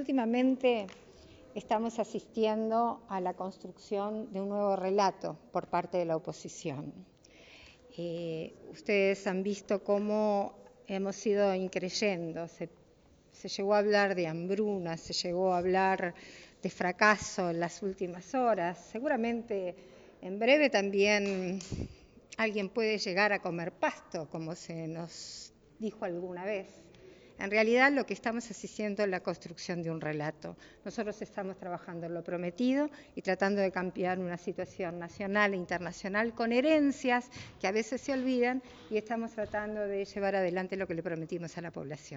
últimamente estamos asistiendo a la construcción de un nuevo relato por parte de la oposición. Ustedes han visto cómo hemos ido increyendo. Se llegó a hablar de hambruna, se llegó a hablar de fracaso en las últimas horas. Seguramente en breve también alguien puede llegar a comer pasto, como se nos dijo alguna vez. En realidad lo que estamos asistiendo es la construcción de un relato. Nosotros estamos trabajando en lo prometido y tratando de cambiar una situación nacional e internacional con herencias que a veces se olvidan, y estamos tratando de llevar adelante lo que le prometimos a la población.